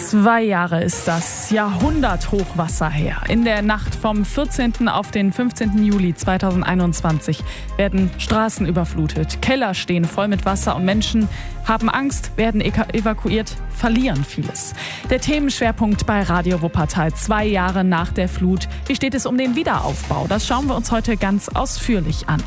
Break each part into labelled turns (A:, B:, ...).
A: 2 Jahre ist das Jahrhunderthochwasser her. In der Nacht vom 14. auf den 15. Juli 2021 werden Straßen überflutet, Keller stehen voll mit Wasser und Menschen haben Angst, werden evakuiert, verlieren vieles. Der Themenschwerpunkt bei Radio Wuppertal 2 Jahre nach der Flut. Wie steht es um den Wiederaufbau? Das schauen wir uns heute ganz ausführlich an.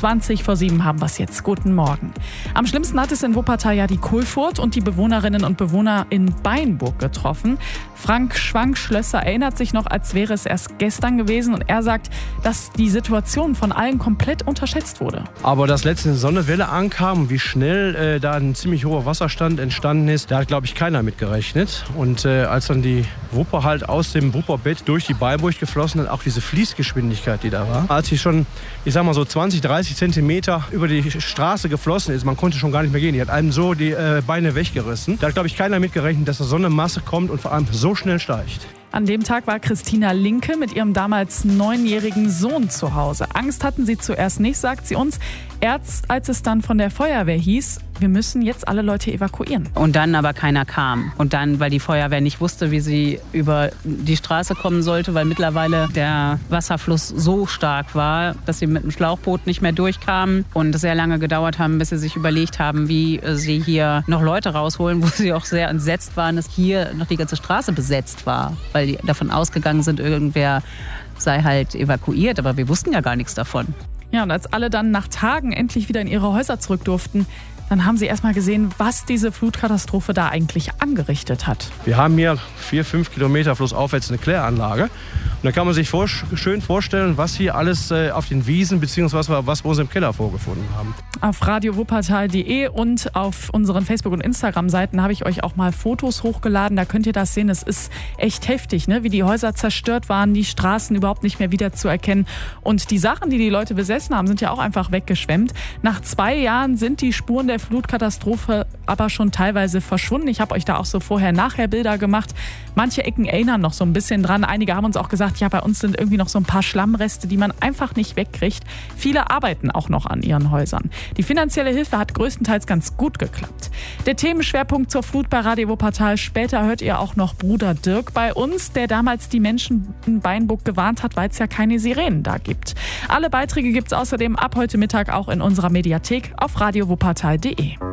A: 20:07 haben wir es jetzt. Guten Morgen. Am schlimmsten hat es in Wuppertal ja die Kohlfurt und die Bewohnerinnen und Bewohner in Beinburg getroffen. Frank Schwank-Schlösser erinnert sich noch, als wäre es erst gestern gewesen. Und er sagt, dass die Situation von allen komplett unterschätzt wurde.
B: Aber dass letztens eine Sonnenwelle ankam, wie schnell da ein ziemlich hoher Wasserstand entstanden ist, da hat, glaube ich, keiner mit gerechnet. Und als dann die Wupper halt aus dem Wupperbett durch die Beinburg geflossen hat, auch diese Fließgeschwindigkeit, die da war, als sie schon, ich sag mal so 20, 30 Zentimeter über die Straße geflossen ist, man konnte schon gar nicht mehr gehen. Die hat einem so die Beine weggerissen. Da hat, glaube ich, keiner mit gerechnet, dass da so eine Masse kommt und vor allem so schnell steigt.
A: An dem Tag war Christina Linke mit ihrem damals 9-jährigen Sohn zu Hause. Angst hatten sie zuerst nicht, sagt sie uns. Erst als es dann von der Feuerwehr hieß, wir müssen jetzt alle Leute evakuieren.
C: Und dann aber keiner kam. Und dann, weil die Feuerwehr nicht wusste, wie sie über die Straße kommen sollte, weil mittlerweile der Wasserfluss so stark war, dass sie mit dem Schlauchboot nicht mehr durchkamen und es sehr lange gedauert haben, bis sie sich überlegt haben, wie sie hier noch Leute rausholen, wo sie auch sehr entsetzt waren, dass hier noch die ganze Straße besetzt war, weil die davon ausgegangen sind, irgendwer sei halt evakuiert, aber wir wussten ja gar nichts davon.
A: Ja, und als alle dann nach Tagen endlich wieder in ihre Häuser zurück durften, dann haben sie erstmal gesehen, was diese Flutkatastrophe da eigentlich angerichtet hat.
B: Wir haben hier 4-5 Kilometer flussaufwärts eine Kläranlage. Und da kann man sich schön vorstellen, was hier alles auf den Wiesen bzw. was wir uns im Keller vorgefunden haben.
A: Auf radiowuppertal.de und auf unseren Facebook- und Instagram-Seiten habe ich euch auch mal Fotos hochgeladen. Da könnt ihr das sehen. Es ist echt heftig, ne? Wie die Häuser zerstört waren, die Straßen überhaupt nicht mehr wiederzuerkennen. Und die Sachen, die die Leute besessen haben, sind ja auch einfach weggeschwemmt. Nach 2 Jahren sind die Spuren der Flutkatastrophe aber schon teilweise verschwunden. Ich habe euch da auch so Vorher-Nachher-Bilder gemacht. Manche Ecken erinnern noch so ein bisschen dran. Einige haben uns auch gesagt, ja, bei uns sind irgendwie noch so ein paar Schlammreste, die man einfach nicht wegkriegt. Viele arbeiten auch noch an ihren Häusern. Die finanzielle Hilfe hat größtenteils ganz gut geklappt. Der Themenschwerpunkt zur Flut bei Radio Wuppertal. Später hört ihr auch noch Bruder Dirk bei uns, der damals die Menschen in Beinburg gewarnt hat, weil es ja keine Sirenen da gibt. Alle Beiträge gibt es außerdem ab heute Mittag auch in unserer Mediathek auf radiowuppertal.de.